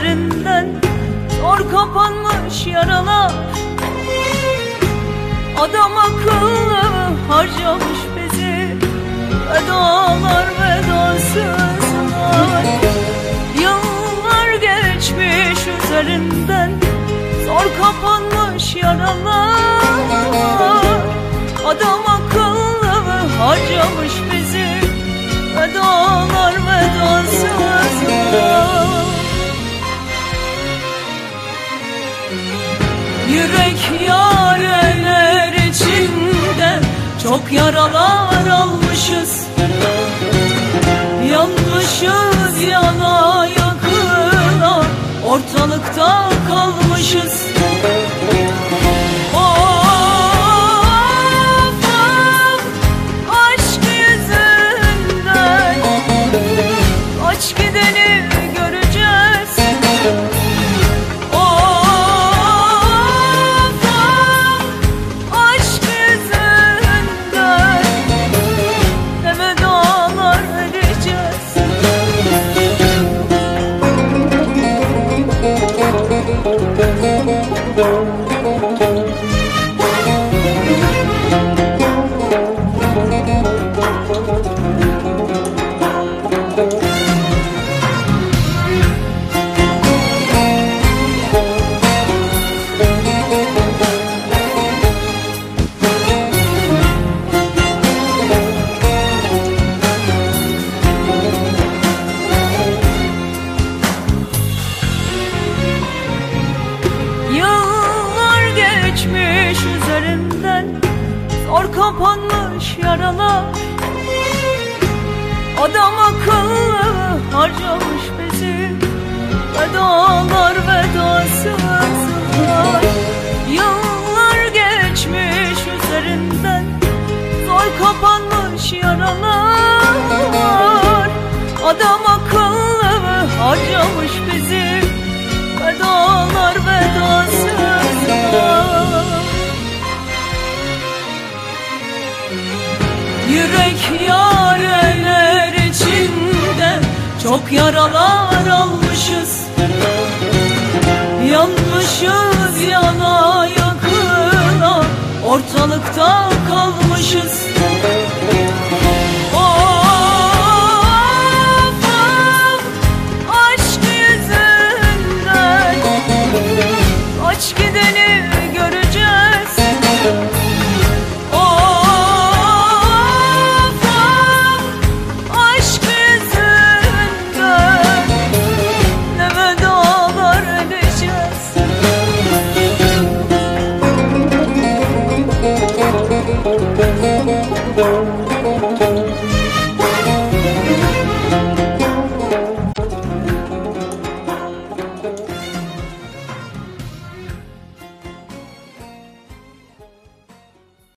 üzerinden zor kapanmış yaralar. Adam akıllı harcamış bizi, vedalar vedasızlar. Yıllar geçmiş üzerinden zor kapanmış yaralar. Adam akıllı harcamış bizi, vedalar vedasızlar. Yürek yareler içinde çok yaralar almışız. Yanmışız yana yakına, ortalıkta kalmışız. Aşk yüzünden kaç gideni göreceğiz. Aşk yüzünden ne vedalar edeceğiz. Yıllar geçmiş üzerinden zor kapanmış yaralar. Adam akıllı harcamış bizi, vedalar vedasızlar. Yıllar geçmiş üzerinden zor kapanmış yaralar. Adam akıllı harcamış bizi, vedalar vedasızlar. Yürek yareler içinde çok yaralar almışız. Yanmışız yana yakına, ortalıkta kalmışız.